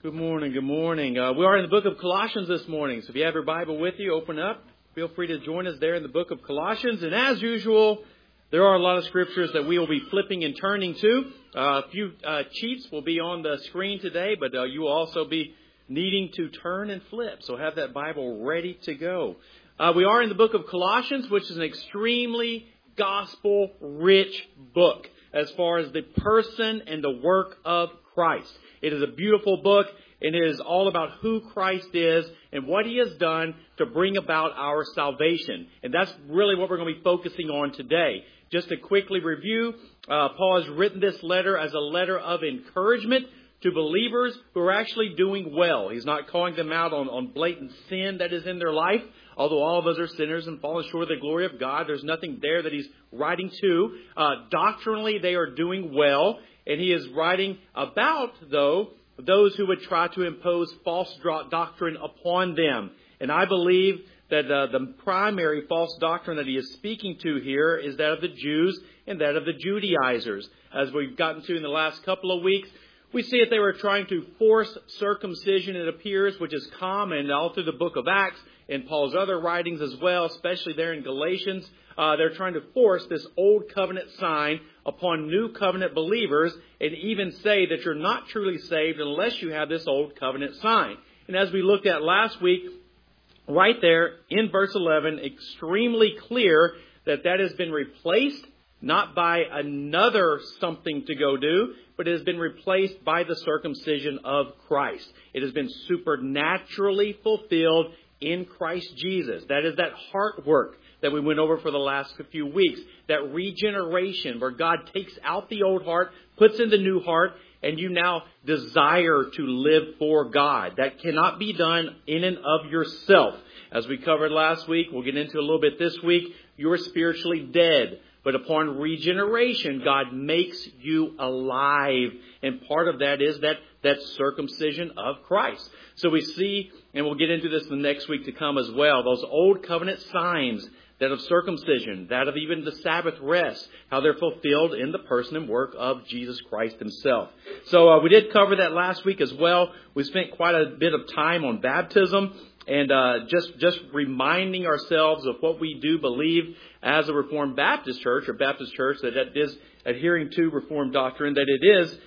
Good morning, good morning. We are in the book of Colossians this morning, so if you have your Bible with you, open up. Feel free to join us there in the book of Colossians. And as usual, there are a lot of scriptures that we will be flipping and turning to. A few cheats will be on the screen today, but you will also be needing to turn and flip, so have that Bible ready to go. We are in the book of Colossians, which is an extremely gospel-rich book as far as the person and the work of Christ. It is a beautiful book, and it is all about who Christ is and what He has done to bring about our salvation. And that's really what we're going to be focusing on today. Just to quickly review, Paul has written this letter as a letter of encouragement to believers who are actually doing well. He's not calling them out on blatant sin that is in their life. Although all of us are sinners and fallen short of the glory of God, there's nothing there that he's writing to. Doctrinally, they are doing well. And he is writing about, though, those who would try to impose false doctrine upon them. And I believe that the primary false doctrine that he is speaking to here is that of the Jews and that of the Judaizers. As we've gotten to in the last couple of weeks, we see that they were trying to force circumcision, it appears, which is common all through the book of Acts and Paul's other writings as well, especially there in Galatians. They're trying to force this old covenant sign upon new covenant believers and even say that you're not truly saved unless you have this old covenant sign. And as we looked at last week, right there in verse 11, extremely clear that has been replaced not by another something to go do, but it has been replaced by the circumcision of Christ. It has been supernaturally fulfilled in Christ Jesus. That is that heart work that we went over for the last few weeks. That regeneration where God takes out the old heart, puts in the new heart, and you now desire to live for God. That cannot be done in and of yourself. As we covered last week, we'll get into a little bit this week, you're spiritually dead. But upon regeneration, God makes you alive. And part of that is that circumcision of Christ. So we see, and we'll get into this the next week to come as well, those old covenant signs, that of circumcision, that of even the Sabbath rest, how they're fulfilled in the person and work of Jesus Christ Himself. So we did cover that last week as well. We spent quite a bit of time on baptism and just reminding ourselves of what we do believe as a Reformed Baptist church, or Baptist church that is adhering to Reformed doctrine, that it is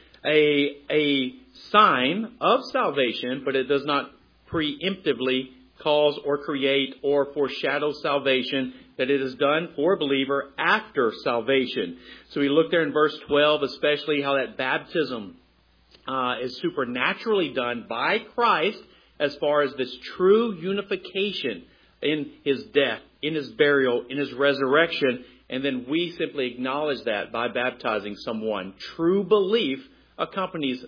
a sign of salvation, but it does not preemptively cause or create or foreshadow salvation, that it is done for a believer after salvation. So we look there in verse 12, especially how that baptism is supernaturally done by Christ as far as this true unification in His death, in His burial, in His resurrection. And then we simply acknowledge that by baptizing someone. True belief accompanies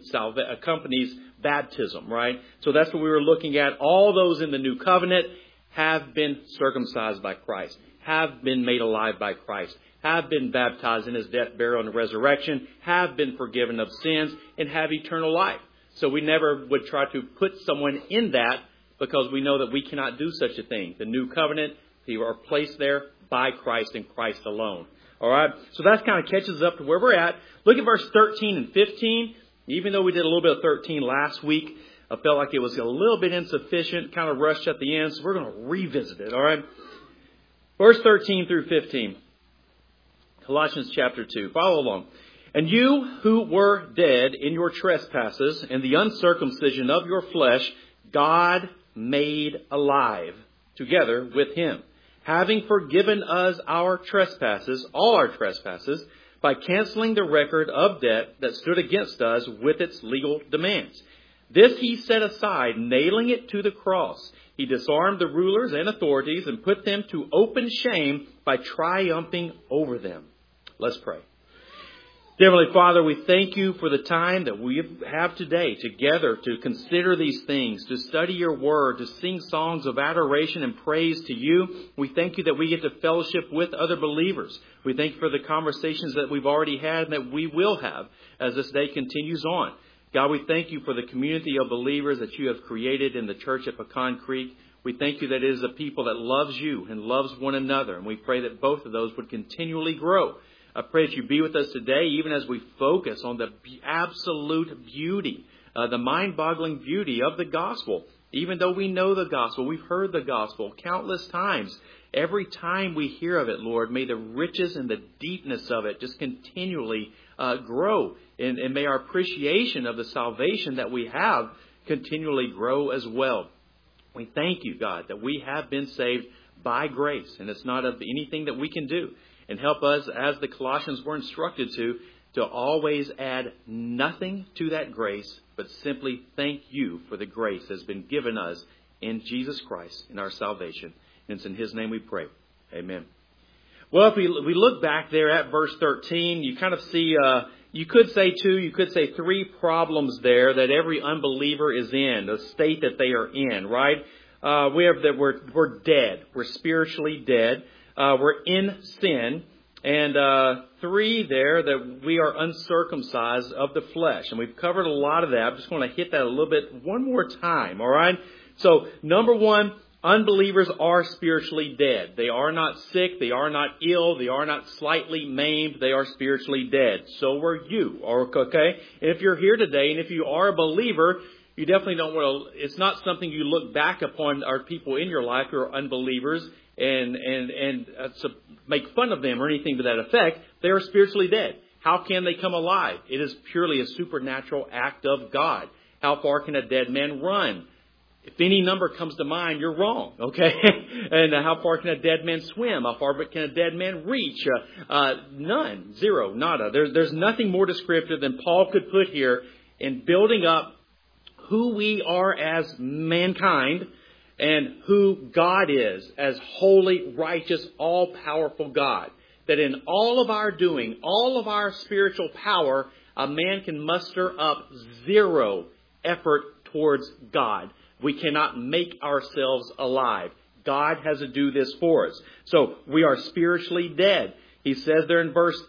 baptism, right? So that's what we were looking at. All those in the new covenant have been circumcised by Christ, have been made alive by Christ, have been baptized in His death, burial, and resurrection, have been forgiven of sins, and have eternal life. So we never would try to put someone in that because we know that we cannot do such a thing. The new covenant, you are placed there by Christ and Christ alone. All right, so that kind of catches up to where we're at. Look at verse 13 and 15. Even though we did a little bit of 13 last week, I felt like it was a little bit insufficient, kind of rushed at the end, so we're going to revisit it, all right? Verse 13 through 15, Colossians chapter 2. Follow along. And you who were dead in your trespasses and the uncircumcision of your flesh, God made alive together with Him, having forgiven us our trespasses, all our trespasses, by canceling the record of debt that stood against us with its legal demands. This He set aside, nailing it to the cross. He disarmed the rulers and authorities and put them to open shame by triumphing over them. Let's pray. Dear Heavenly Father, we thank You for the time that we have today together to consider these things, to study Your Word, to sing songs of adoration and praise to You. We thank You that we get to fellowship with other believers. We thank You for the conversations that we've already had and that we will have as this day continues on. God, we thank You for the community of believers that You have created in the church at Pecan Creek. We thank You that it is a people that loves You and loves one another. And we pray that both of those would continually grow. I pray that You be with us today, even as we focus on the absolute beauty the mind-boggling beauty of the gospel. Even though we know the gospel, we've heard the gospel countless times. Every time we hear of it, Lord, may the riches and the deepness of it just continually grow. And may our appreciation of the salvation that we have continually grow as well. We thank you, God, that we have been saved by grace, and it's not of anything that we can do. And help us, as the Colossians were instructed to always add nothing to that grace, but simply thank you for the grace that has been given us in Jesus Christ in our salvation. And it's in His name we pray. Amen. Well, if we look back there at verse 13, you kind of see, you could say three problems there that every unbeliever is in, the state that they are in, right? We have that we're dead. We're spiritually dead. We're in sin. And 3 there, that we are uncircumcised of the flesh. And we've covered a lot of that. I just want to hit that a little bit one more time, all right? So, number 1, unbelievers are spiritually dead. They are not sick. They are not ill. They are not slightly maimed. They are spiritually dead. So are you, okay? And if you're here today, and if you are a believer, you definitely don't want to, it's not something you look back upon our people in your life who are unbelievers and to make fun of them or anything to that effect. They are spiritually dead. How can they come alive? It is purely a supernatural act of God. How far can a dead man run? If any number comes to mind, you're wrong, okay? And how far can a dead man swim? How far can a dead man reach? None. Zero. Nada. There's nothing more descriptive than Paul could put here in building up who we are as mankind and who God is as holy, righteous, all-powerful God. That in all of our doing, all of our spiritual power, a man can muster up zero effort towards God. We cannot make ourselves alive. God has to do this for us. So we are spiritually dead. He says there in verse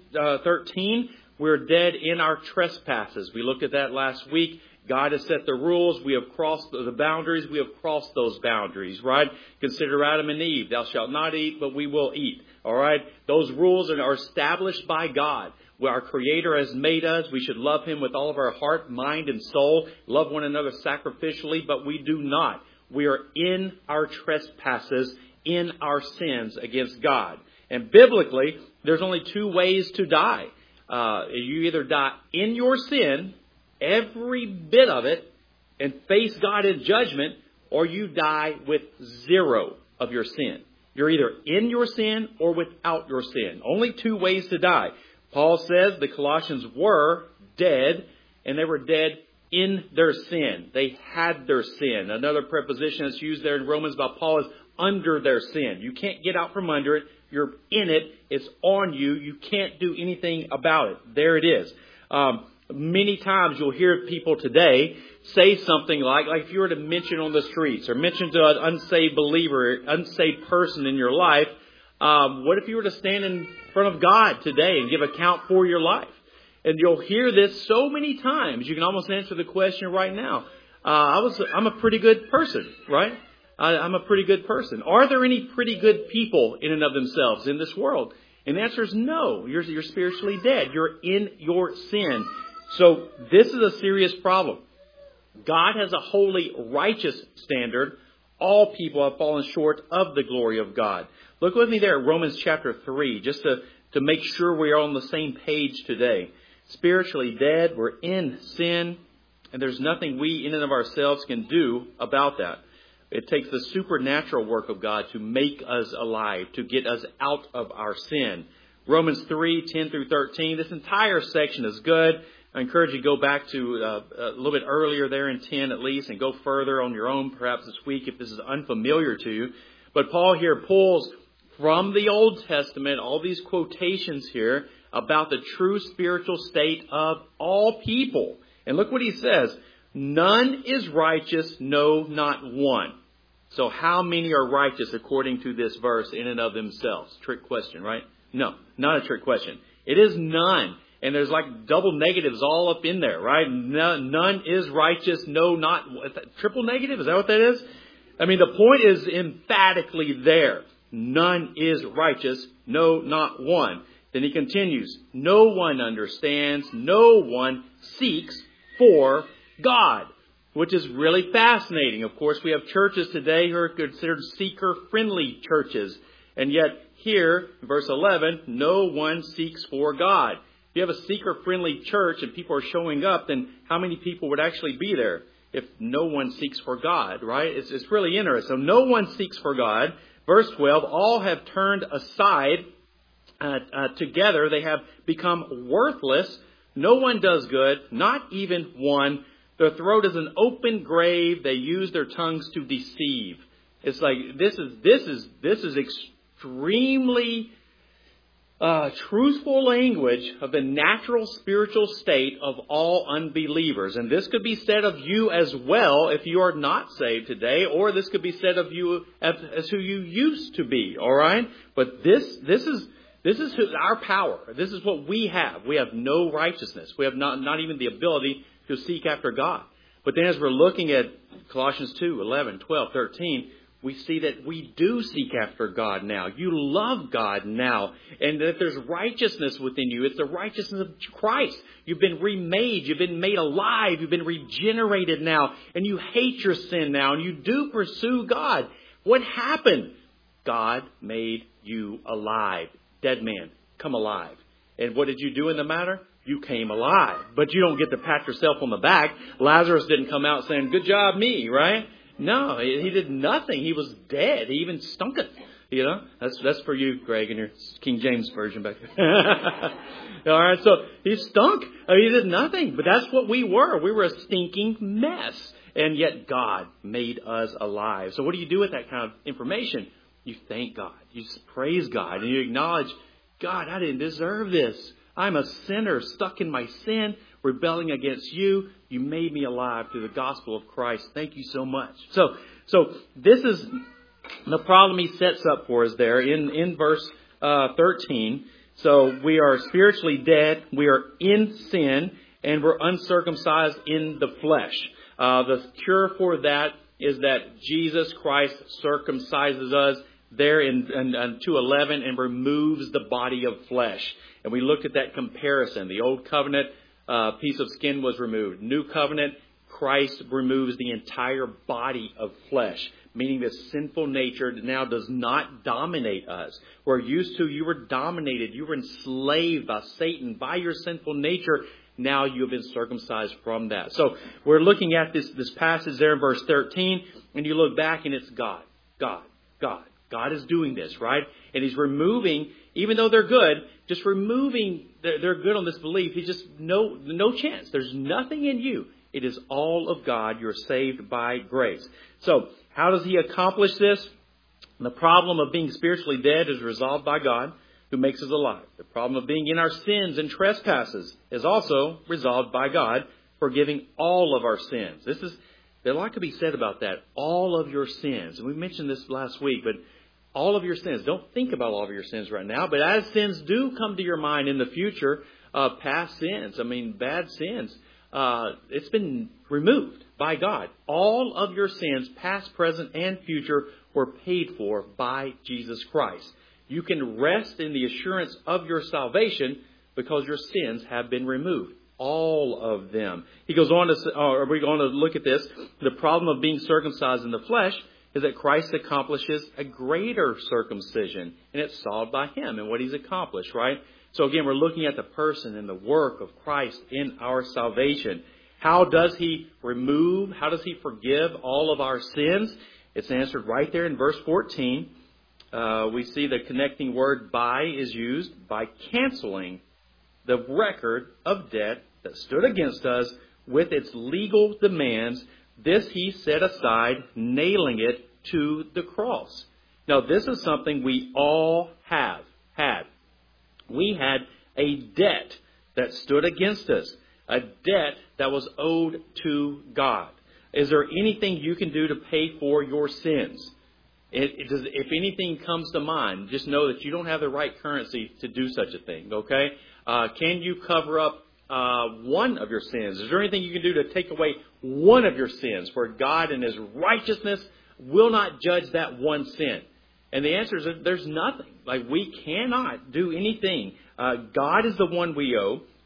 13, we're dead in our trespasses. We looked at that last week. God has set the rules. We have crossed the boundaries. We have crossed those boundaries, right? Consider Adam and Eve. Thou shalt not eat, but we will eat. All right? Those rules are established by God. Where our Creator has made us, we should love Him with all of our heart, mind, and soul. Love one another sacrificially, but we do not. We are in our trespasses, in our sins against God. And biblically, there's only 2 ways to die. You either die in your sin, every bit of it, and face God in judgment, or you die with 0 of your sin. You're either in your sin or without your sin. Only 2 ways to die. Paul says the Colossians were dead, and they were dead in their sin. They had their sin. Another preposition that's used there in Romans by Paul is under their sin. You can't get out from under it. You're in it. It's on you. You can't do anything about it. There it is. Many times you'll hear people today say something like if you were to mention on the streets or mention to an unsaved believer, unsaved person in your life, what if you were to stand in front of God today and give account for your life? And you'll hear this so many times. You can almost answer the question right now. I'm a pretty good person, right? I'm a pretty good person. Are there any pretty good people in and of themselves in this world? And the answer is no. You're spiritually dead. You're in your sin. So this is a serious problem. God has a holy, righteous standard. All people have fallen short of the glory of God. Look with me there at Romans chapter 3, just to make sure we are on the same page today. Spiritually dead, we're in sin, and there's nothing we in and of ourselves can do about that. It takes the supernatural work of God to make us alive, to get us out of our sin. Romans 3, 10 through 13, this entire section is good. I encourage you to go back to a little bit earlier there in 10 at least, and go further on your own perhaps this week if this is unfamiliar to you. But Paul here pulls from the Old Testament all these quotations here about the true spiritual state of all people. And look what he says. None is righteous, no, not one. So how many are righteous according to this verse in and of themselves? Trick question, right? No, not a trick question. It is none. And there's like double negatives all up in there, right? None is righteous, no, not... Triple negative? Is that what that is? I mean, the point is emphatically there. None is righteous, no, not one. Then he continues, no one understands, no one seeks for God, which is really fascinating. Of course, we have churches today who are considered seeker-friendly churches. And yet here, in verse 11, no one seeks for God. If you have a seeker-friendly church and people are showing up, then how many people would actually be there if no one seeks for God, right? It's really interesting. So no one seeks for God. Verse 12, all have turned aside together. They have become worthless. No one does good, not even one. Their throat is an open grave. They use their tongues to deceive. It's like this is extremely truthful language of the natural spiritual state of all unbelievers. And this could be said of you as well if you are not saved today, or this could be said of you as who you used to be, all right? But this is our power. This is what we have. We have no righteousness. We have not even the ability to seek after God. But then as we're looking at Colossians 2, 11, 12, 13, we see that we do seek after God now. You love God now. And that there's righteousness within you. It's the righteousness of Christ. You've been remade. You've been made alive. You've been regenerated now. And you hate your sin now. And you do pursue God. What happened? God made you alive. Dead man, come alive. And what did you do in the matter? You came alive. But you don't get to pat yourself on the back. Lazarus didn't come out saying, good job me, right? No, he did nothing. He was dead. He even stunk it. You know, that's for you, Greg, in your King James version back there. All right, so he stunk. He did nothing. But that's what we were. We were a stinking mess. And yet God made us alive. So what do you do with that kind of information? You thank God. You praise God. And you acknowledge, God, I didn't deserve this. I'm a sinner stuck in my sin, rebelling against you. You made me alive through the gospel of Christ. Thank you so much. So this is the problem he sets up for us there in verse 13. So we are spiritually dead. We are in sin, and we're uncircumcised in the flesh. The cure for that is that Jesus Christ circumcises us there in 2:11 and removes the body of flesh. And we looked at that comparison. The old covenant piece of skin was removed. New covenant, Christ removes the entire body of flesh, meaning the sinful nature now does not dominate us. We're used to, you were dominated, you were enslaved by Satan, by your sinful nature. Now you have been circumcised from that. So we're looking at this passage there in verse 13, and you look back and it's God. God is doing this, right? And He's removing, even though they're good, just removing, they're good on this belief. He's just no chance. There's nothing in you. It is all of God. You're saved by grace. So how does He accomplish this? The problem of being spiritually dead is resolved by God, who makes us alive. The problem of being in our sins and trespasses is also resolved by God, forgiving all of our sins. There's a lot to be said about that. All of your sins. And we mentioned this last week, but all of your sins. Don't think about all of your sins right now, but as sins do come to your mind in the future, past sins, bad sins, it's been removed by God. All of your sins, past, present, and future, were paid for by Jesus Christ. You can rest in the assurance of your salvation because your sins have been removed. All of them. He goes on we're going to look at this. The problem of being circumcised in the flesh is that Christ accomplishes a greater circumcision, and it's solved by Him and what He's accomplished, right? So again, we're looking at the person and the work of Christ in our salvation. How does He remove, how does He forgive all of our sins? It's answered right there in verse 14. We see the connecting word by is used by canceling the record of debt that stood against us with its legal demands. This He set aside, nailing it to the cross. Now, this is something we all have had. We had a debt that stood against us, a debt that was owed to God. Is there anything you can do to pay for your sins? If anything comes to mind, just know that you don't have the right currency to do such a thing, okay? Can you cover up one of your sins? Is there anything you can do to take away one of your sins where God in His righteousness will not judge that one sin? And the answer is that there's nothing. Like, we cannot do anything. God is the one we owe.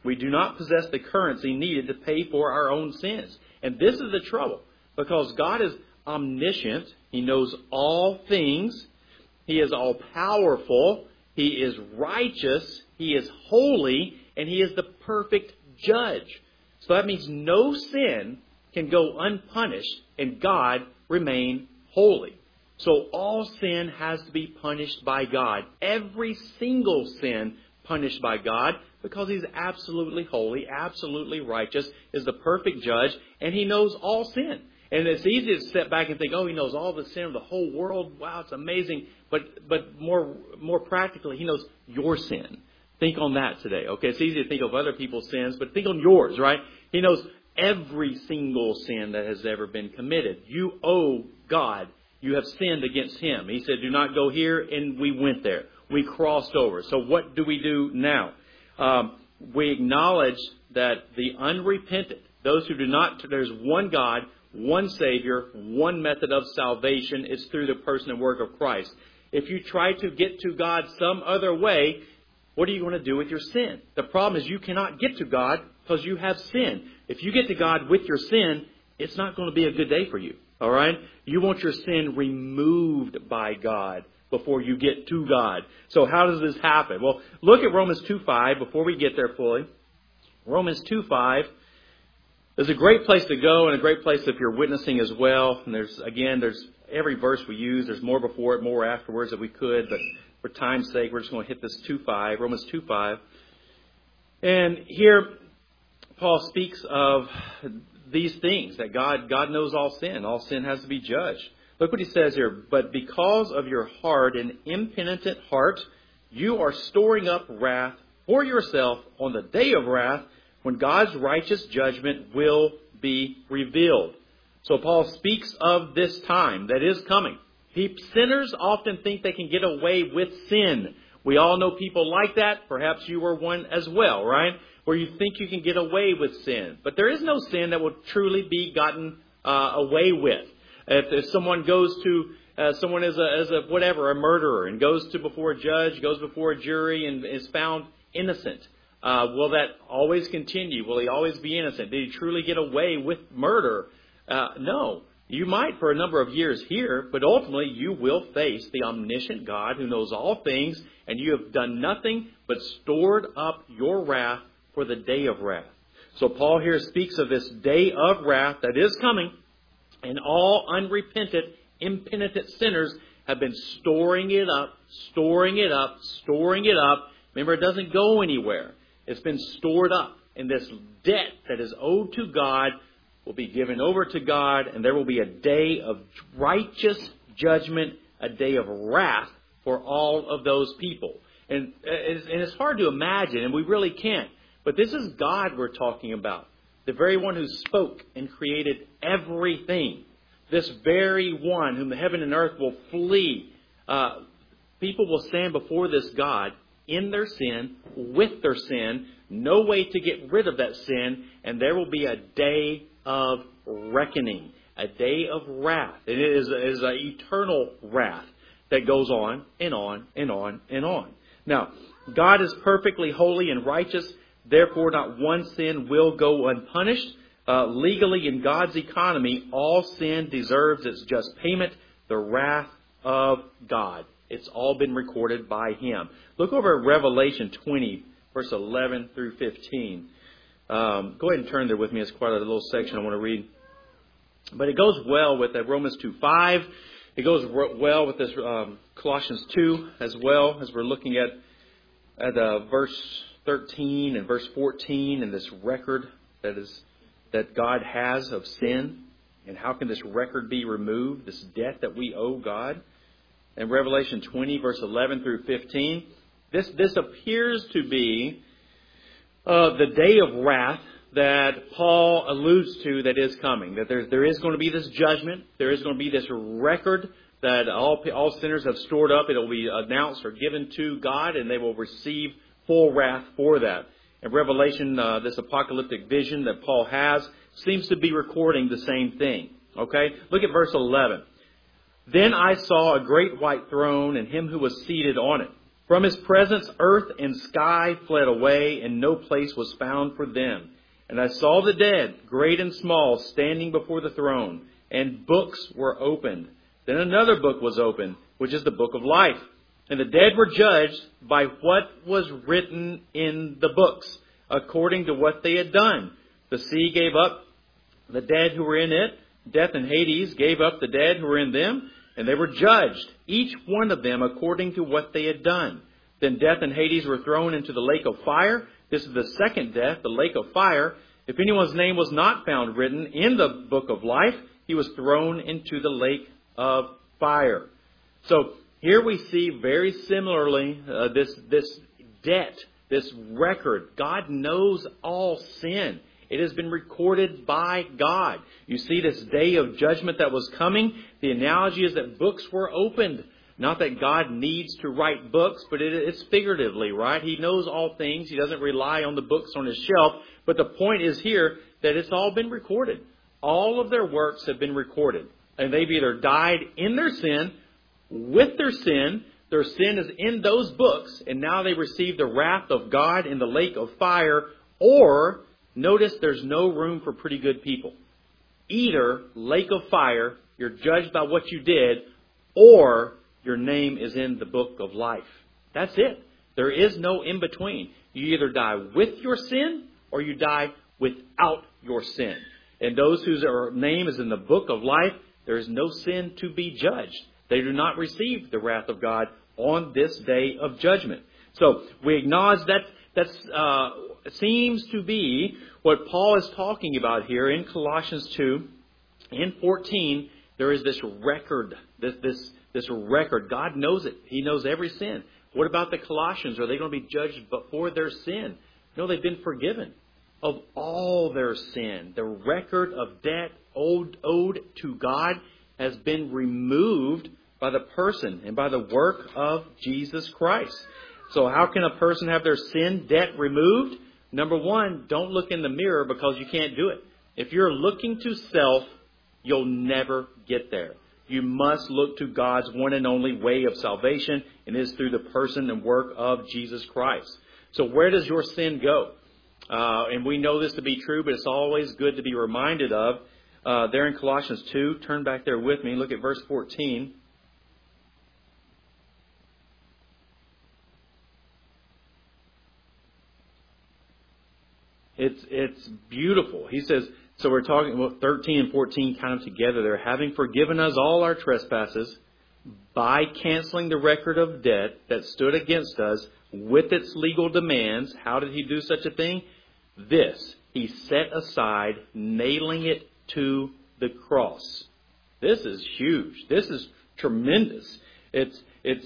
We do not possess the currency needed to pay for our own sins. And this is the trouble, because God is omniscient. He knows all things. He is all-powerful. He is righteous. He is holy. And He is the perfect judge. So that means no sin can go unpunished and God remain holy. So all sin has to be punished by God. Every single sin punished by God, because He's absolutely holy, absolutely righteous, is the perfect judge, and He knows all sin. And it's easy to step back and think, oh, He knows all the sin of the whole world. Wow, it's amazing. But more practically, He knows your sin. Think on that today. Okay, it's easy to think of other people's sins, but think on yours, right? He knows every single sin that has ever been committed. You owe God. You have sinned against Him. He said, do not go here, and we went there. We crossed over. So what do we do now? We acknowledge that the unrepentant, those who do not, there's one God, one Savior, one method of salvation. It's through the person and work of Christ. If you try to get to God some other way, what are you going to do with your sin? The problem is you cannot get to God because you have sin. If you get to God with your sin, it's not going to be a good day for you. All right? You want your sin removed by God before you get to God. So how does this happen? Well, look at Romans 2:5 before we get there fully. Romans 2:5 is a great place to go and a great place if you're witnessing as well. And there's every verse we use. There's more before it, more afterwards that we could. But for time's sake, we're just going to hit this 2:5, Romans 2:5. And here Paul speaks of these things, that God knows all sin. All sin has to be judged. Look what he says here. But because of your hard and impenitent heart, you are storing up wrath for yourself on the day of wrath when God's righteous judgment will be revealed. So Paul speaks of this time that is coming. Sinners often think they can get away with sin. We all know people like that. Perhaps you were one as well, right? Where you think you can get away with sin. But there is no sin that will truly be gotten away with. If someone goes to, someone is a murderer, and goes to before a judge, goes before a jury, and is found innocent, will that always continue? Will he always be innocent? Did he truly get away with murder? No. You might for a number of years here, but ultimately you will face the omniscient God who knows all things, and you have done nothing but stored up your wrath for the day of wrath. So Paul here speaks of this day of wrath that is coming, and all unrepentant, impenitent sinners have been storing it up. Remember, it doesn't go anywhere. It's been stored up. And this debt that is owed to God will be given over to God, and there will be a day of righteous judgment, a day of wrath for all of those people. And it's hard to imagine, and we really can't. But this is God we're talking about. The very one who spoke and created everything. This very one whom the heaven and earth will flee. People will stand before this God in their sin, with their sin, no way to get rid of that sin, and there will be a day of reckoning, a day of wrath. It is an eternal wrath that goes on and on and on and on. Now, God is perfectly holy and righteous. Therefore, not one sin will go unpunished. Legally, in God's economy, all sin deserves its just payment, the wrath of God. It's all been recorded by Him. Look over at Revelation 20, verse 11 through 15. Go ahead and turn there with me. It's quite a little section I want to read. But it goes well with that Romans 2:5. It goes well with this Colossians 2 as well, as we're looking at verse 13 and verse 14 and this record that God has of sin. And how can this record be removed, this debt that we owe God? In Revelation 20, verse 11 through 15, this appears to be the day of wrath that Paul alludes to that is coming. That there is going to be this judgment. There is going to be this record that all sinners have stored up. It will be announced or given to God, and they will receive full wrath for that. In Revelation, this apocalyptic vision that Paul has seems to be recording the same thing. Okay? Look at verse 11. Then I saw a great white throne and Him who was seated on it. From His presence, earth and sky fled away, and no place was found for them. And I saw the dead, great and small, standing before the throne, and books were opened. Then another book was opened, which is the book of life. And the dead were judged by what was written in the books, according to what they had done. The sea gave up the dead who were in it. Death and Hades gave up the dead who were in them, and they were judged, each one of them according to what they had done. Then death and Hades were thrown into the lake of fire. This is the second death, the lake of fire. If anyone's name was not found written in the book of life, he was thrown into the lake of fire. So here we see very similarly this debt, this record. God knows all sin. It has been recorded by God. You see this day of judgment that was coming. The analogy is that books were opened. Not that God needs to write books, but it's figuratively, right? He knows all things. He doesn't rely on the books on His shelf. But the point is here that it's all been recorded. All of their works have been recorded. And they've either died in their sin, with their sin. Their sin is in those books, and now they receive the wrath of God in the lake of fire. Or, notice there's no room for pretty good people. Either lake of fire, you're judged by what you did, or your name is in the book of life. That's it. There is no in between. You either die with your sin or you die without your sin. And those whose name is in the book of life, there is no sin to be judged. They do not receive the wrath of God on this day of judgment. So we acknowledge that seems to be what Paul is talking about here in Colossians 2. In 14, there is this record, this record. God knows it. He knows every sin. What about the Colossians? Are they going to be judged before their sin? No, they've been forgiven of all their sin. The record of debt owed to God has been removed by the person and by the work of Jesus Christ. So how can a person have their sin debt removed? Number one, don't look in the mirror because you can't do it. If you're looking to self, you'll never get there. You must look to God's one and only way of salvation, and it is through the person and work of Jesus Christ. So where does your sin go? And we know this to be true, but it's always good to be reminded of. There in Colossians 2, turn back there with me. Look at verse 14. It's beautiful. He says, so we're talking about 13 and 14 kind of together there. Having forgiven us all our trespasses by canceling the record of debt that stood against us with its legal demands. How did He do such a thing? This, He set aside, nailing it to the cross. This is huge. This is tremendous. It's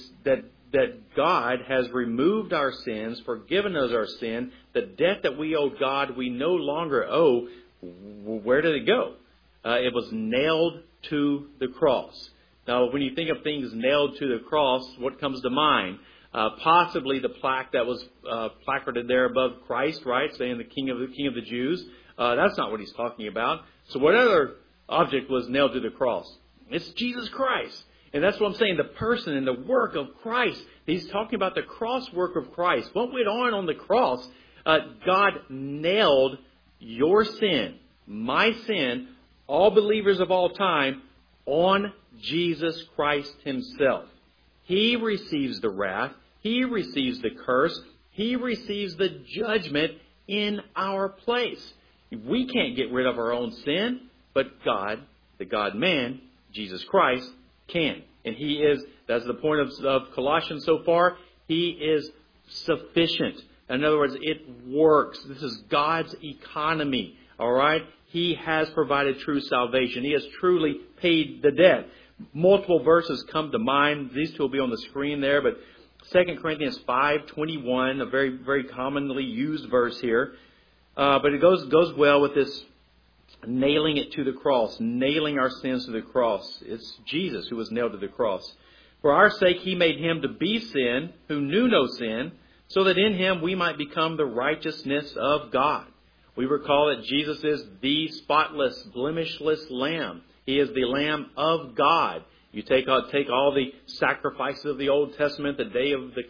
that God has removed our sins, forgiven us our sin. The debt that we owed God, we no longer owe. Where did it go? It was nailed to the cross. Now, when you think of things nailed to the cross, what comes to mind? Possibly the plaque that was placarded there above Christ, right, saying the King of the Jews. That's not what he's talking about. So what other object was nailed to the cross? It's Jesus Christ. And that's what I'm saying, the person and the work of Christ. He's talking about the cross work of Christ. What went on the cross? God nailed your sin, my sin, all believers of all time, on Jesus Christ Himself. He receives the wrath. He receives the curse. He receives the judgment in our place. We can't get rid of our own sin, but God, the God-man, Jesus Christ, can. And He is, that's the point of Colossians so far, He is sufficient. In other words, it works. This is God's economy. All right? He has provided true salvation. He has truly paid the debt. Multiple verses come to mind. These two will be on the screen there. But 2 Corinthians 5:21, a very, very commonly used verse here. But it goes well with this nailing it to the cross, nailing our sins to the cross. It's Jesus who was nailed to the cross. For our sake He made Him to be sin, who knew no sin, so that in Him we might become the righteousness of God. We recall that Jesus is the spotless, blemishless Lamb. He is the Lamb of God. You take all the sacrifices of the Old Testament, the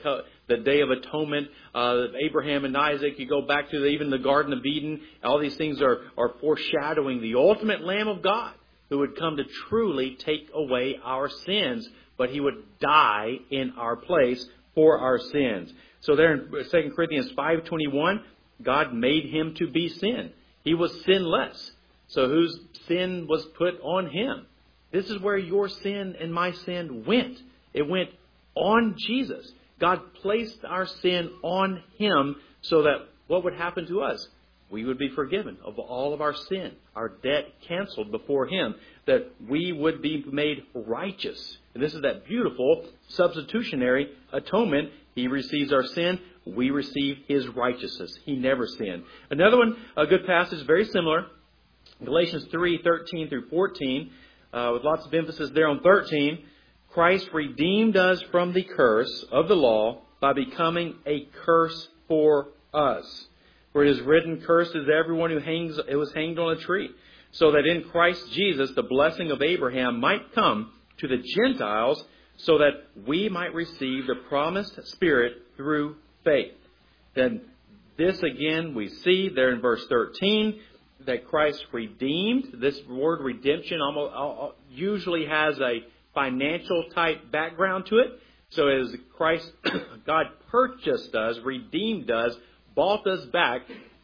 the Day of Atonement, Abraham and Isaac. You go back to even the Garden of Eden. All these things are foreshadowing the ultimate Lamb of God who would come to truly take away our sins, but He would die in our place for our sins. So there in 2 Corinthians 5:21, God made Him to be sin. He was sinless. So whose sin was put on Him? This is where your sin and my sin went. It went on Jesus. God placed our sin on Him so that what would happen to us? We would be forgiven of all of our sin, our debt canceled before Him, that we would be made righteous. And this is that beautiful substitutionary atonement. He receives our sin. We receive His righteousness. He never sinned. Another one, a good passage, very similar. Galatians 3:13 through 14, with lots of emphasis there on 13. Christ redeemed us from the curse of the law by becoming a curse for us. For it is written, cursed is everyone who was hanged on a tree, so that in Christ Jesus the blessing of Abraham might come to the Gentiles, so that we might receive the promised Spirit through faith. Then this again we see there in verse 13, that Christ redeemed. This word redemption usually has a financial type background to it. So as Christ, God purchased us, redeemed us, bought us back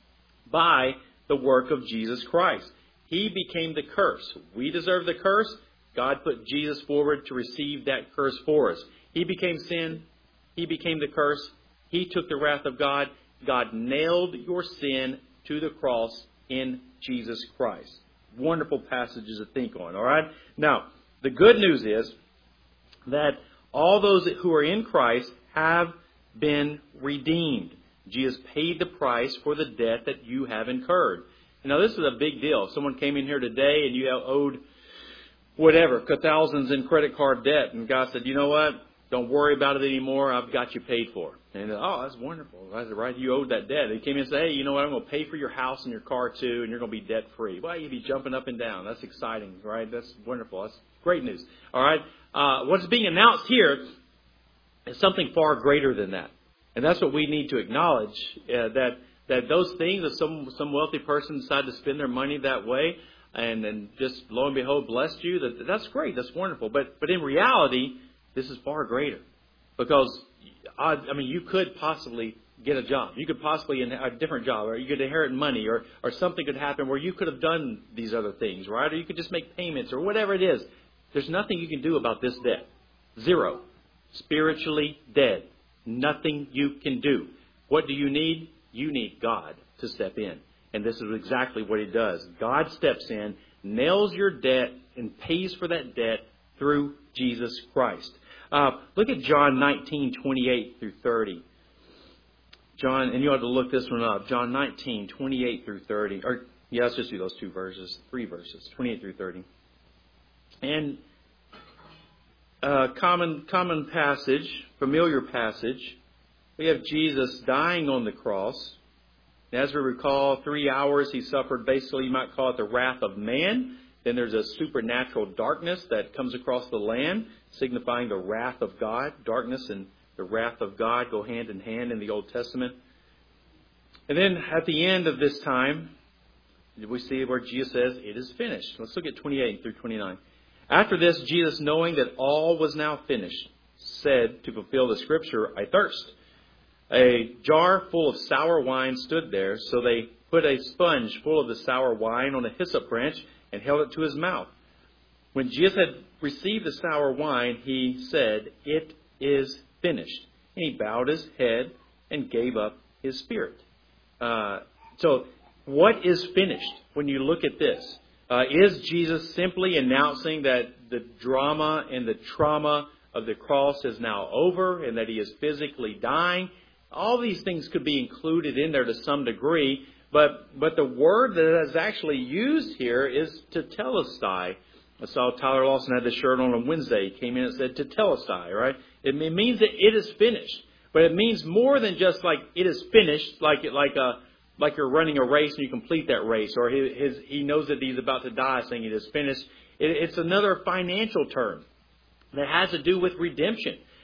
by the work of Jesus Christ. He became the curse. We deserve the curse. God put Jesus forward to receive that curse for us. He became sin. He became the curse. He took the wrath of God. God nailed your sin to the cross in Jesus Christ. Wonderful passages to think on, all right? Now, the good news is that all those who are in Christ have been redeemed. Jesus paid the price for the debt that you have incurred. Now, this is a big deal. If someone came in here today and you owed whatever, thousands in credit card debt, and God said, you know what? Don't worry about it anymore. I've got you paid for. And oh, that's wonderful. I said, right, you owed that debt. They came in and said, hey, you know what? I'm going to pay for your house and your car too, and you're going to be debt free. Well, you'd be jumping up and down. That's exciting, right? That's wonderful. That's great news. All right. What's being announced here is something far greater than that. And that's what we need to acknowledge, that those things, if some wealthy person decided to spend their money that way and just lo and behold blessed you, that's great. That's wonderful. But in reality, this is far greater. Because, you could possibly get a job. You could possibly a different job, or you could inherit money, or something could happen where you could have done these other things, right? Or you could just make payments, or whatever it is. There's nothing you can do about this debt. Zero. Spiritually dead. Nothing you can do. What do you need? You need God to step in. And this is exactly what He does. God steps in, nails your debt, and pays for that debt through Jesus Christ. Look at John 19:28 through 30. John, and you ought to look this one up. John 19:28 through 30. Let's just do those 3 verses, 28 through 30. And common passage, familiar passage. We have Jesus dying on the cross. As we recall, 3 hours He suffered, basically you might call it the wrath of man. Then there's a supernatural darkness that comes across the land, signifying the wrath of God. Darkness and the wrath of God go hand in hand in the Old Testament. And then at the end of this time, we see where Jesus says, it is finished. Let's look at 28 through 29. After this, Jesus, knowing that all was now finished, said, to fulfill the Scripture, I thirst. A jar full of sour wine stood there, so they put a sponge full of the sour wine on a hyssop branch and held it to His mouth. When Jesus had received the sour wine, He said, it is finished. And He bowed His head and gave up His spirit. So what is finished when you look at this? Is Jesus simply announcing that the drama and the trauma of the cross is now over and that He is physically dying? All these things could be included in there to some degree, but the word that is actually used here is tetelestai. I saw Tyler Lawson had this shirt on Wednesday. He came in and said tetelestai, right? It means that it is finished, but it means more than just like it is finished, like you're running a race and you complete that race, or he knows that he's about to die, saying it is finished. It's another financial term that has to do with redemption.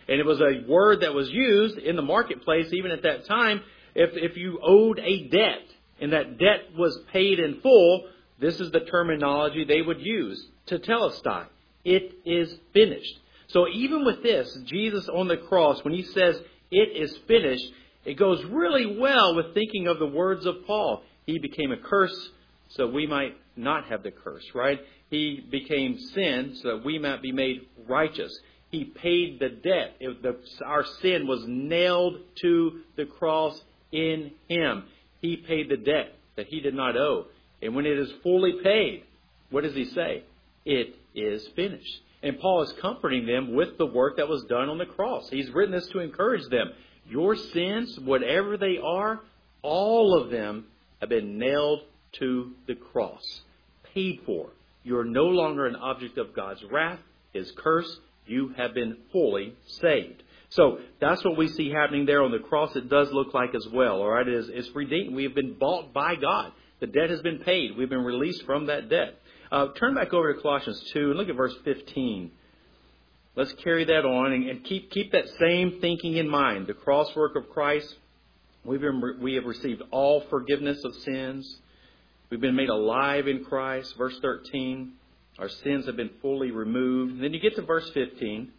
And it was a word that was used in the marketplace even at that time. If you owed a debt and that debt was paid in full, this is the terminology they would use, tetelestai. It is finished. So even with this, Jesus on the cross, when he says it is finished, it goes really well with thinking of the words of Paul. He became a curse so we might not have the curse, right? He became sin so that we might be made righteous. He paid the debt. Our sin was nailed to the cross in Him. He paid the debt that He did not owe. And when it is fully paid, what does He say? It is finished. And Paul is comforting them with the work that was done on the cross. He's written this to encourage them. Your sins, whatever they are, all of them have been nailed to the cross. Paid for. You are no longer an object of God's wrath, His curse. You have been fully saved. So that's what we see happening there on the cross. It does look like as well. All right, it's redeemed. We have been bought by God. The debt has been paid. We've been released from that debt. Turn back over to Colossians 2 and look at verse 15. Let's carry that on and keep that same thinking in mind. The cross work of Christ. We have received all forgiveness of sins. We've been made alive in Christ. Verse 13. Our sins have been fully removed. And then you get to verse 15.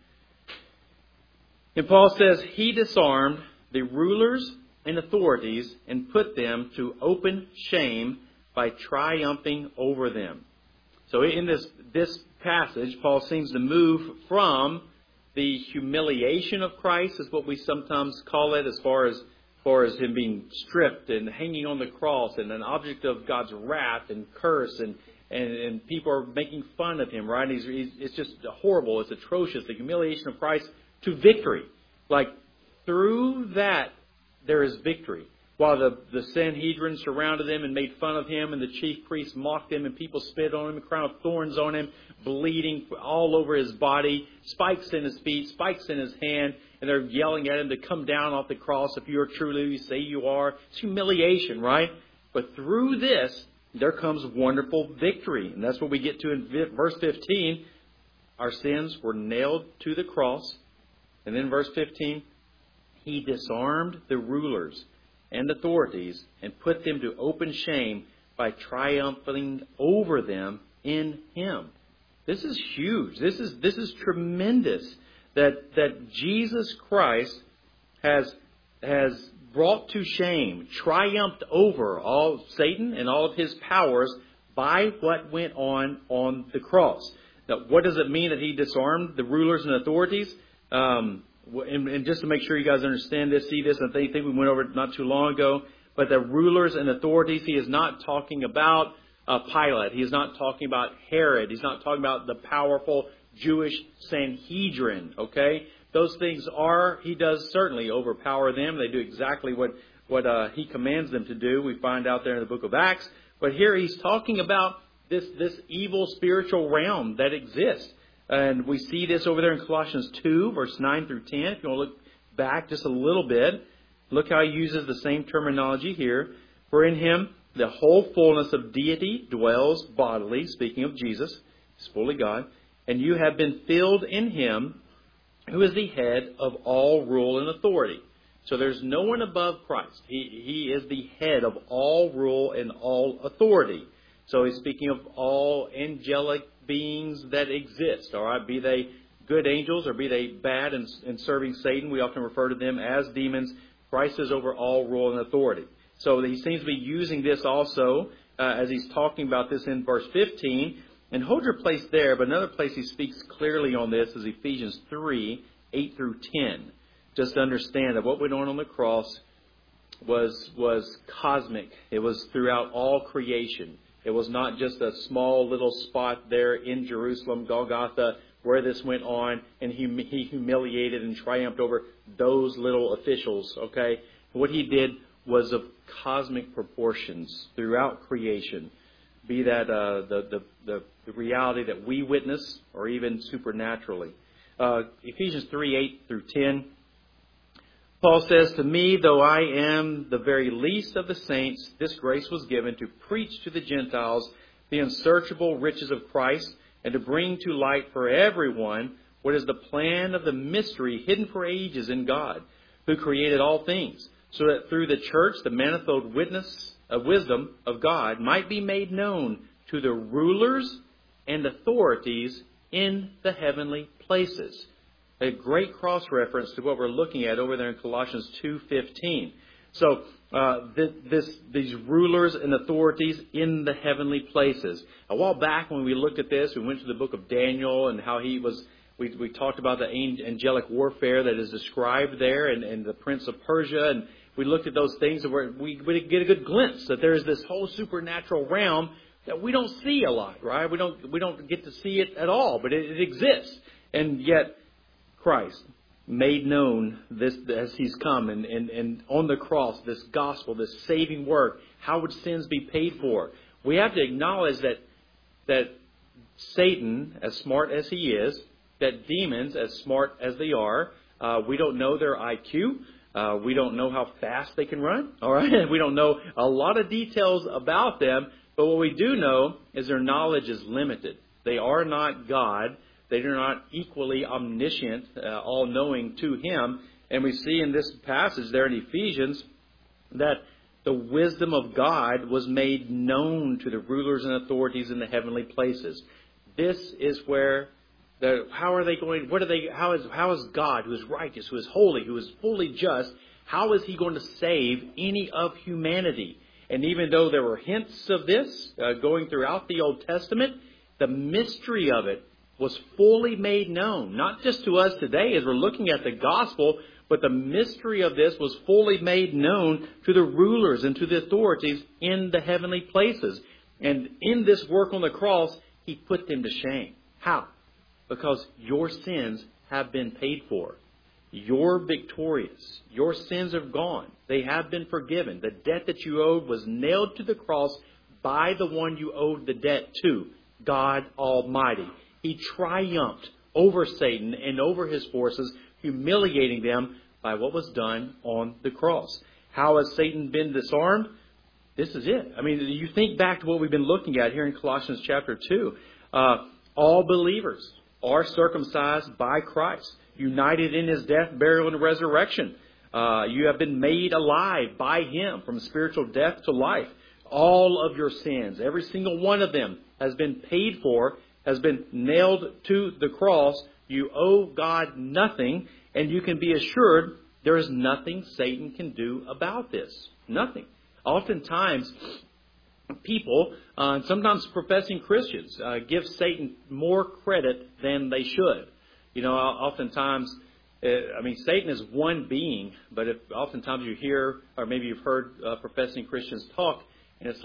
And Paul says, He disarmed the rulers and authorities and put them to open shame by triumphing over them. So in this passage, Paul seems to move from the humiliation of Christ, is what we sometimes call it, as far as Him being stripped and hanging on the cross and an object of God's wrath and curse and people are making fun of Him, right? It's just horrible. It's atrocious. The humiliation of Christ to victory. Like through that, there is victory. While the Sanhedrin surrounded Him and made fun of Him and the chief priests mocked Him and people spit on Him, a crown of thorns on Him, bleeding all over His body, spikes in His feet, spikes in His hand, and they're yelling at Him to come down off the cross if you are truly who you say you are. It's humiliation, right? But through this, there comes wonderful victory. And that's what we get to in verse 15. Our sins were nailed to the cross. And then verse 15, He disarmed the rulers and authorities and put them to open shame by triumphing over them in Him. This is huge. This is tremendous that Jesus Christ has brought to shame, triumphed over all Satan and all of his powers by what went on the cross. Now, what does it mean that He disarmed the rulers and authorities? And just to make sure you guys understand this, see this, I think we went over it not too long ago, but the rulers and authorities, He is not talking about Pilate. He is not talking about Herod. He's not talking about the powerful Jewish Sanhedrin, okay? Those things He does certainly overpower them. They do exactly what He commands them to do. We find out there in the book of Acts. But here He's talking about this evil spiritual realm that exists. And we see this over there in Colossians 2, verse 9 through 10. If you want to look back just a little bit, look how he uses the same terminology here. For in Him the whole fullness of deity dwells bodily, speaking of Jesus. He's fully God. And you have been filled in Him, who is the head of all rule and authority. So there's no one above Christ. He is the head of all rule and all authority. So he's speaking of all angelic beings that exist, all right? Be they good angels or be they bad and serving Satan. We often refer to them as demons. Christ is over all rule and authority. So he seems to be using this also as he's talking about this in verse 15. And hold your place there, but another place he speaks clearly on this is Ephesians 3, 8 through 10. Just to understand that what went on the cross was cosmic. It was throughout all creation. It was not just a small little spot there in Jerusalem, Golgotha, where this went on, and he humiliated and triumphed over those little officials, okay? What He did was of cosmic proportions throughout creation, be that the reality that we witness or even supernaturally. Ephesians 3, 8 through 10. Paul says, to me, though I am the very least of the saints, this grace was given to preach to the Gentiles the unsearchable riches of Christ and to bring to light for everyone What is the plan of the mystery hidden for ages in God, who created all things, so that through the church the manifold wisdom of God might be made known to the rulers and authorities in the heavenly places. A great cross-reference to what we're looking at over there in Colossians 2:15. So these rulers and authorities in the heavenly places. A while back when we looked at this, we went to the book of Daniel and how he was. We talked about the angelic warfare that is described there, and the prince of Persia, and we looked at those things, and we get a good glimpse that there is this whole supernatural realm that we don't see a lot, right? We don't get to see it at all, but it exists, and yet Christ made known this as He's come, and on the cross, this gospel, this saving work. How would sins be paid for? We have to acknowledge that Satan, as smart as he is, that demons, as smart as they are, we don't know their IQ. We don't know how fast they can run. All right, we don't know a lot of details about them. But what we do know is their knowledge is limited. They are not God. They are not equally omniscient, all-knowing to Him. And we see in this passage there in Ephesians that the wisdom of God was made known to the rulers and authorities in the heavenly places. This is where how are they going? How is God, who is righteous, who is holy, who is fully just, how is He going to save any of humanity? And even though there were hints of this going throughout the Old Testament, the mystery of it was fully made known, not just to us today as we're looking at the gospel, but the mystery of this was fully made known to the rulers and to the authorities in the heavenly places. And in this work on the cross, He put them to shame. How? Because your sins have been paid for. You're victorious. Your sins are gone. They have been forgiven. The debt that you owed was nailed to the cross by the one you owed the debt to, God Almighty. He triumphed over Satan and over his forces, humiliating them by what was done on the cross. How has Satan been disarmed? This is it. I mean, you think back to what we've been looking at here in Colossians chapter 2. All believers are circumcised by Christ, united in His death, burial, and resurrection. You have been made alive by Him from spiritual death to life. All of your sins, every single one of them, has been paid for, has been nailed to the cross. You owe God nothing, and you can be assured there is nothing Satan can do about this. Nothing. Oftentimes, people, and sometimes professing Christians, give Satan more credit than they should. You know, oftentimes, Satan is one being, but oftentimes you hear, or maybe you've heard professing Christians talk, and it's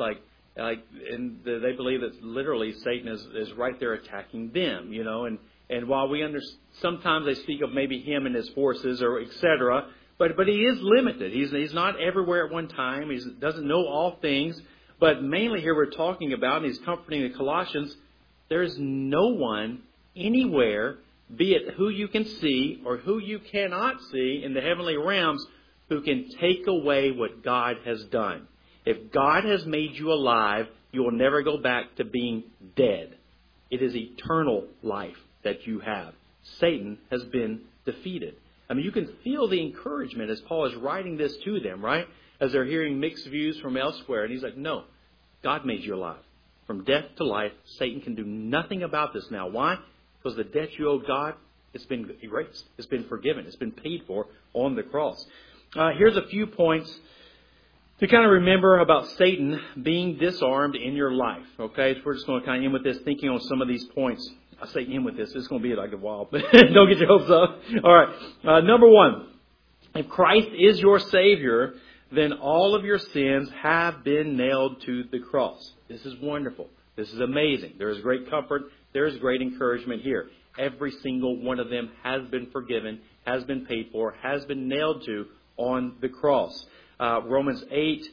and they believe that literally Satan is right there attacking them, you know, and while we sometimes they speak of maybe him and his forces or etc., but he is limited. He's not everywhere at one time. He doesn't know all things. But mainly here we're talking about, and he's comforting the Colossians, there is no one anywhere, be it who you can see or who you cannot see in the heavenly realms, who can take away what God has done. If God has made you alive, you will never go back to being dead. It is eternal life that you have. Satan has been defeated. I mean, you can feel the encouragement as Paul is writing this to them, right? As they're hearing mixed views from elsewhere. And he's like, no, God made you alive. From death to life, Satan can do nothing about this now. Why? Because the debt you owe God, it's been erased. It's been forgiven. It's been paid for on the cross. Here's a few points to kind of remember about Satan being disarmed in your life. Okay, so we're just going to kind of end with this, thinking on some of these points. I say end with this. It's going to be like a while, but don't get your hopes up. All right. Number one, if Christ is your Savior, then all of your sins have been nailed to the cross. This is wonderful. This is amazing. There is great comfort. There is great encouragement here. Every single one of them has been forgiven, has been paid for, has been nailed to on the cross. Romans 8,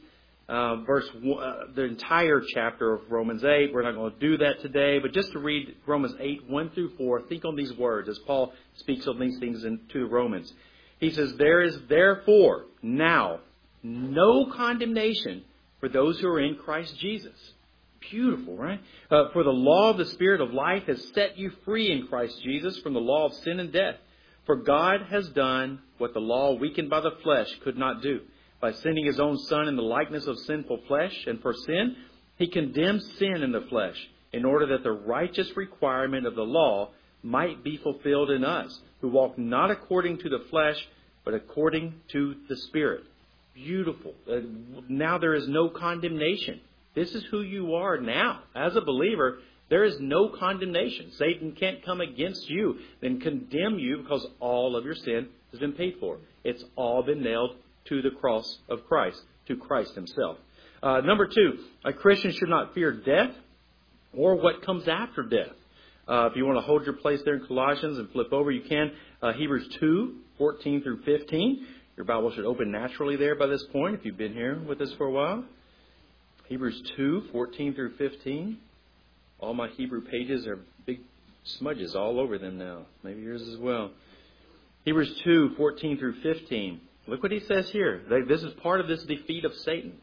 the entire chapter of Romans 8. We're not going to do that today, but just to read Romans 8, 1 through 4, think on these words as Paul speaks of these things to the Romans. He says, there is therefore now no condemnation for those who are in Christ Jesus. Beautiful, right? For the law of the Spirit of life has set you free in Christ Jesus from the law of sin and death. For God has done what the law weakened by the flesh could not do. By sending His own Son in the likeness of sinful flesh, and for sin, He condemned sin in the flesh, in order that the righteous requirement of the law might be fulfilled in us, who walk not according to the flesh, but according to the Spirit. Beautiful. Now there is no condemnation. This is who you are now. As a believer, there is no condemnation. Satan can't come against you and condemn you because all of your sin has been paid for. It's all been nailed to the cross of Christ, to Christ Himself. Number 2, a Christian should not fear death or what comes after death. If you want to hold your place there in Colossians and flip over, you can. Hebrews 2, 14 through 15. Your Bible should open naturally there by this point if you've been here with us for a while. Hebrews 2, 14 through 15. All my Hebrew pages are big smudges all over them now. Maybe yours as well. Hebrews 2, 14 through 15. Look what he says here. This is part of this defeat of Satan.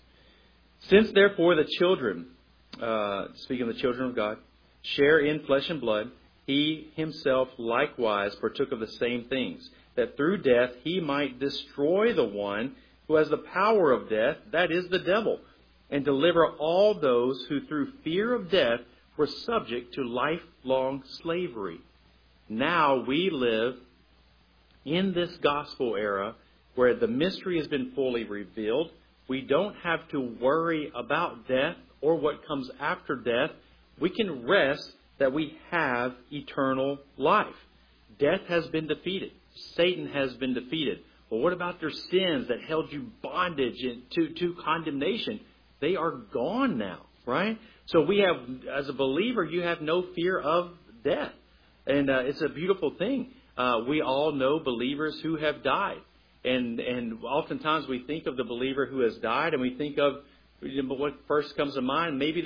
Since therefore the children, speaking of the children of God, share in flesh and blood, He Himself likewise partook of the same things, that through death He might destroy the one who has the power of death, that is the devil, and deliver all those who through fear of death were subject to lifelong slavery. Now we live in this gospel era where the mystery has been fully revealed. We don't have to worry about death or what comes after death. We can rest that we have eternal life. Death has been defeated. Satan has been defeated. Well, what about their sins that held you bondage to condemnation? They are gone now, right? So we have, as a believer, you have no fear of death. And it's a beautiful thing. We all know believers who have died. And oftentimes we think of the believer who has died and we think of what first comes to mind, maybe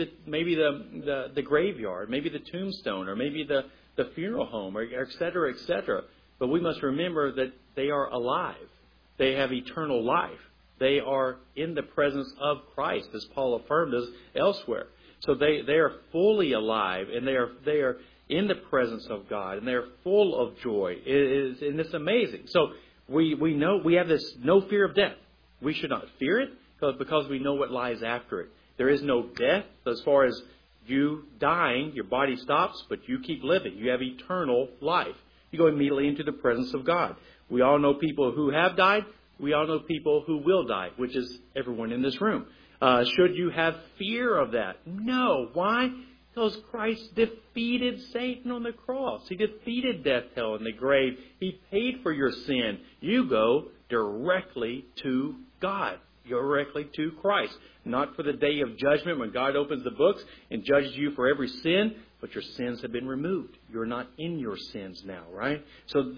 the graveyard, maybe the tombstone, or maybe the funeral home, or et cetera, et cetera. But we must remember that they are alive. They have eternal life. They are in the presence of Christ, as Paul affirmed us elsewhere. So they are fully alive, and they are in the presence of God, and they are full of joy. And it's amazing. So we know we have this no fear of death. We should not fear it because we know what lies after it. There is no death as far as you dying. Your body stops, but you keep living. You have eternal life. You go immediately into the presence of God. We all know people who have died. We all know people who will die, which is everyone in this room. Should you have fear of that? No. Why? Because Christ defeated Satan on the cross. He defeated death, hell, and the grave. He paid for your sin. You go directly to God, directly to Christ. Not for the day of judgment when God opens the books and judges you for every sin, but your sins have been removed. You're not in your sins now, right? So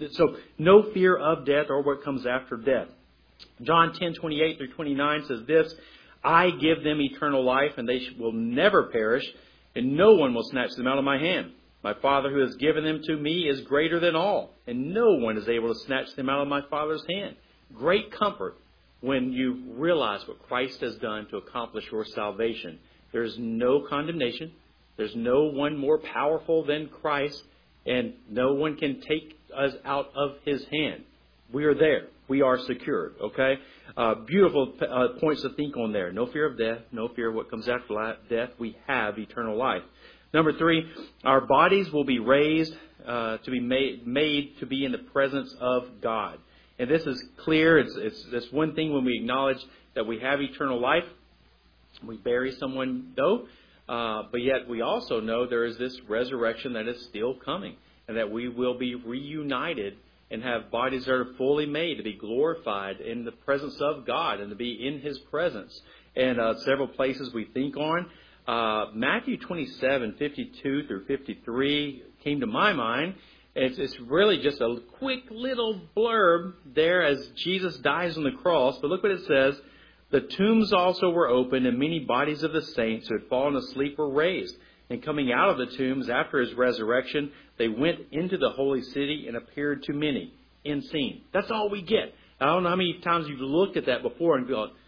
no fear of death or what comes after death. John 10:28 through 29 says this, I give them eternal life, and they will never perish, and no one will snatch them out of my hand. My Father who has given them to me is greater than all, and no one is able to snatch them out of my Father's hand. Great comfort when you realize what Christ has done to accomplish your salvation. There's no condemnation. There's no one more powerful than Christ, and no one can take us out of His hand. We are there. We are secured, okay? Beautiful points to think on there. No fear of death. No fear of what comes after death. We have eternal life. Number 3, our bodies will be raised to be made to be in the presence of God. And this is clear. It's one thing when we acknowledge that we have eternal life. We bury someone, though. But yet we also know there is this resurrection that is still coming, and that we will be reunited and have bodies that are fully made to be glorified in the presence of God and to be in His presence. And several places we think on. Matthew 27, 52 through 53 came to my mind. It's really just a quick little blurb there as Jesus dies on the cross. But look what it says. The tombs also were opened, and many bodies of the saints who had fallen asleep were raised. And coming out of the tombs after His resurrection, they went into the holy city and appeared to many, unseen. That's all we get. I don't know how many times you've looked at that before and gone,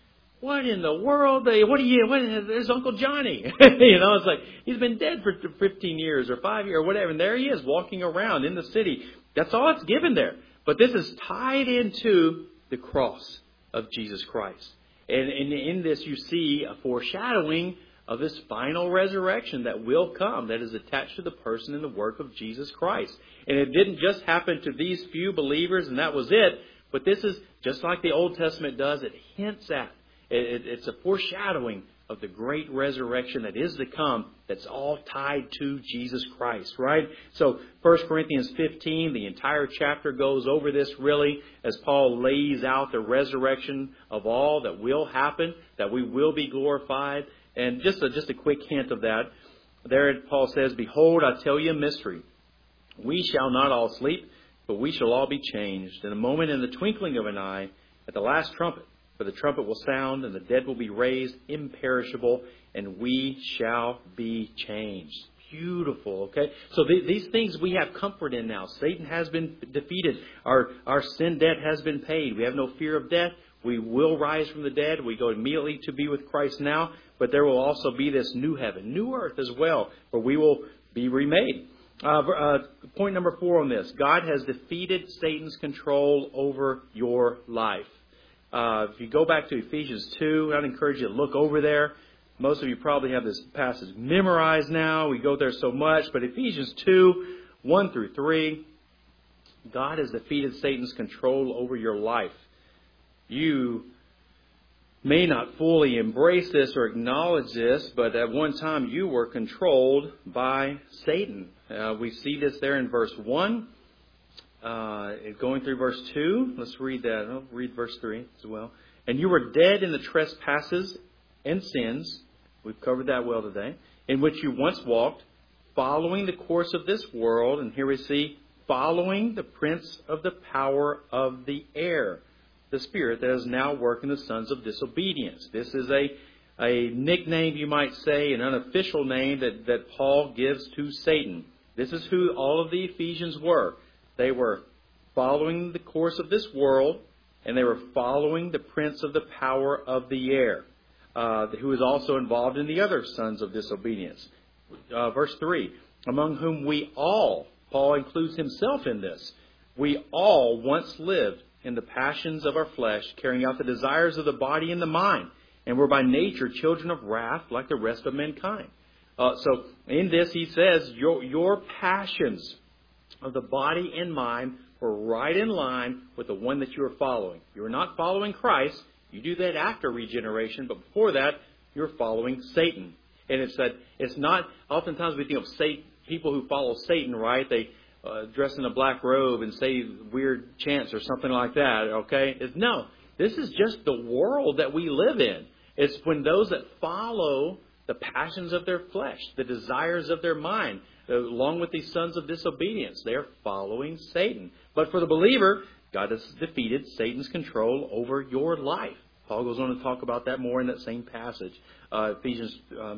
what in the world? There's Uncle Johnny. It's like he's been dead for 15 years or 5 years or whatever. And there he is walking around in the city. That's all it's given there. But this is tied into the cross of Jesus Christ. And in this you see a foreshadowing of this final resurrection that will come, that is attached to the person and the work of Jesus Christ. And it didn't just happen to these few believers and that was it. But this is just like the Old Testament does. It hints at. It's a foreshadowing of the great resurrection that is to come. That's all tied to Jesus Christ, right? So 1 Corinthians 15, the entire chapter goes over this really as Paul lays out the resurrection of all that will happen, that we will be glorified. And just a quick hint of that. There Paul says, "Behold, I tell you a mystery. We shall not all sleep, but we shall all be changed in a moment, in the twinkling of an eye, at the last trumpet. For the trumpet will sound, and the dead will be raised imperishable, and we shall be changed." Beautiful, okay? So these things we have comfort in now. Satan has been defeated. Our sin debt has been paid. We have no fear of death. We will rise from the dead. We go immediately to be with Christ now. But there will also be this new heaven, new earth as well, where we will be remade. Point number 4 on this. God has defeated Satan's control over your life. If you go back to Ephesians 2, I'd encourage you to look over there. Most of you probably have this passage memorized now. We go there so much. But Ephesians 2, 1 through 3, God has defeated Satan's control over your life. You may not fully embrace this or acknowledge this, but at one time you were controlled by Satan. We see this there in verse 1. Going through verse 2, let's read that. I'll read verse 3 as well. "And you were dead in the trespasses and sins," we've covered that well today, "in which you once walked, following the course of this world," and here we see, "following the prince of the power of the air, the spirit that is now working the sons of disobedience." This is a nickname, you might say, an unofficial name that Paul gives to Satan. This is who all of the Ephesians were. They were following the course of this world, and they were following the prince of the power of the air, who is also involved in the other sons of disobedience. Verse 3, "Among whom we all," Paul includes himself in this, "we all once lived in the passions of our flesh, carrying out the desires of the body and the mind, and were by nature children of wrath like the rest of mankind." So in this he says, your passions of the body and mind were right in line with the one that you are following. You are not following Christ. You do that after regeneration, but before that, you're following Satan. And it's not, oftentimes we think of people who follow Satan, right? They dress in a black robe and say weird chants or something like that, okay? No, this is just the world that we live in. It's when those that follow the passions of their flesh, the desires of their mind, along with these sons of disobedience, they are following Satan. But for the believer, God has defeated Satan's control over your life. Paul goes on to talk about that more in that same passage, Ephesians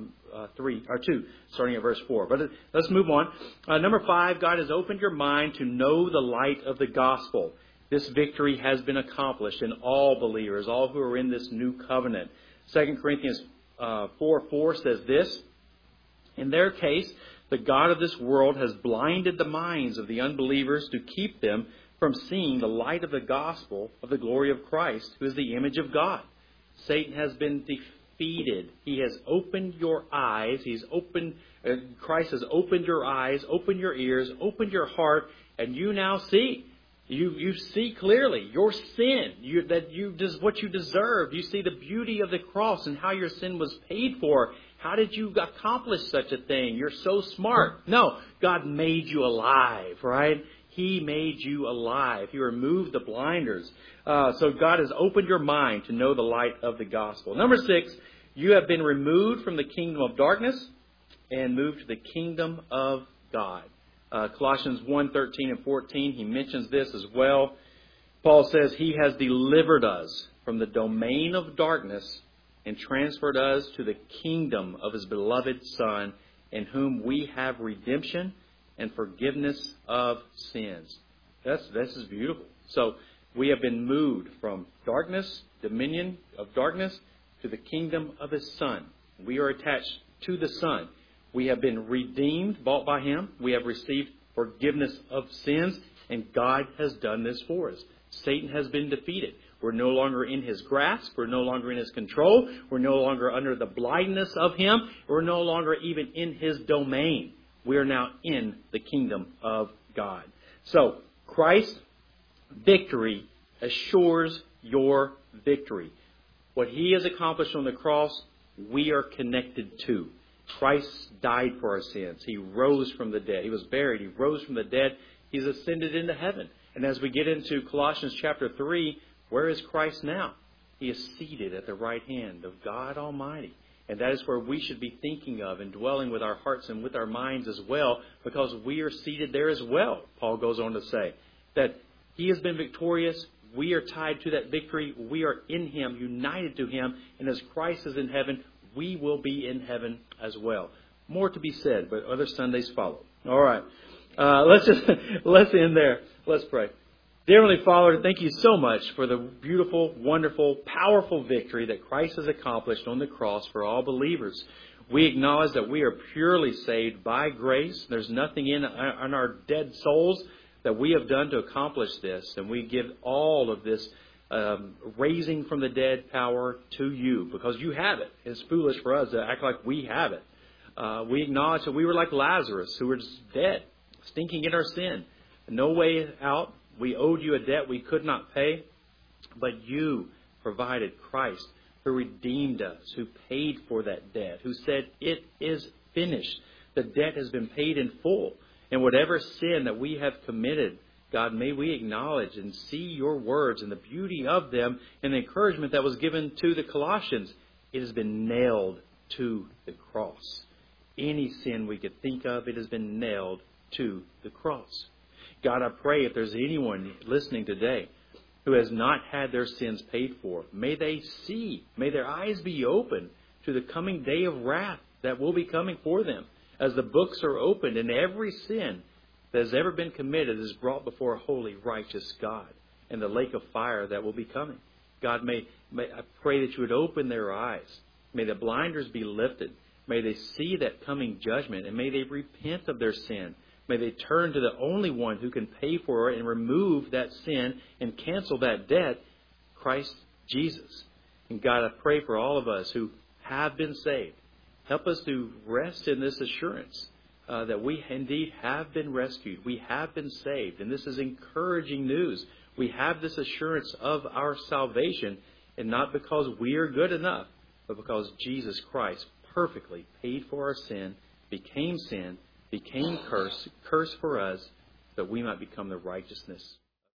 2, starting at verse 4. But let's move on. Number 5, God has opened your mind to know the light of the gospel. This victory has been accomplished in all believers, all who are in this new covenant. 2 Corinthians 4:4 says this, "In their case, the God of this world has blinded the minds of the unbelievers to keep them from seeing the light of the gospel of the glory of Christ, who is the image of God." Satan has been defeated. He has opened your eyes. Christ has opened your eyes, opened your ears, opened your heart, and you now see. You see clearly your sin, what you deserve. You see the beauty of the cross and how your sin was paid for. How did you accomplish such a thing? You're so smart. No, God made you alive, right? He made you alive. He removed the blinders. So God has opened your mind to know the light of the gospel. Number 6, you have been removed from the kingdom of darkness and moved to the kingdom of God. Colossians 1:13 and 14, he mentions this as well. Paul says he has delivered us from the domain of darkness and transferred us to the kingdom of his beloved Son, in whom we have redemption and forgiveness of sins. This is beautiful. So we have been moved from darkness, dominion of darkness, to the kingdom of His Son. We are attached to the Son. We have been redeemed, bought by Him. We have received forgiveness of sins, and God has done this for us. Satan has been defeated. We're no longer in his grasp. We're no longer in his control. We're no longer under the blindness of him. We're no longer even in his domain. We are now in the kingdom of God. So, Christ's victory assures your victory. What He has accomplished on the cross, we are connected to. Christ died for our sins. He rose from the dead. He was buried. He rose from the dead. He's ascended into heaven. And as we get into Colossians chapter 3, where is Christ now? He is seated at the right hand of God Almighty. And that is where we should be thinking of and dwelling with our hearts and with our minds as well, because we are seated there as well. Paul goes on to say that He has been victorious. We are tied to that victory. We are in Him, united to Him. And as Christ is in heaven, we will be in heaven as well. More to be said, but other Sundays follow. All right. Let's end there. Let's pray. Dear Heavenly Father, thank You so much for the beautiful, wonderful, powerful victory that Christ has accomplished on the cross for all believers. We acknowledge that we are purely saved by grace. There's nothing in our dead souls that we have done to accomplish this. And we give all of this raising from the dead power to You, because You have it. It's foolish for us to act like we have it. We acknowledge that we were like Lazarus, who were just dead, stinking in our sin. No way out. We owed You a debt we could not pay. But You provided Christ, who redeemed us, who paid for that debt, who said, "It is finished." The debt has been paid in full. And whatever sin that we have committed, God, may we acknowledge and see Your words and the beauty of them and the encouragement that was given to the Colossians. It has been nailed to the cross. Any sin we could think of, it has been nailed to the cross. God, I pray if there's anyone listening today who has not had their sins paid for, may they see, may their eyes be open to the coming day of wrath that will be coming for them, as the books are opened and every sin that has ever been committed is brought before a holy, righteous God and the lake of fire that will be coming. God, may I pray that You would open their eyes. May the blinders be lifted. May they see that coming judgment, and may they repent of their sin. May they turn to the only one who can pay for it and remove that sin and cancel that debt, Christ Jesus. And God, I pray for all of us who have been saved. Help us to rest in this assurance that we indeed have been rescued. We have been saved. And this is encouraging news. We have this assurance of our salvation, and not because we are good enough, but because Jesus Christ perfectly paid for our sin, became curse for us, that we might become the righteousness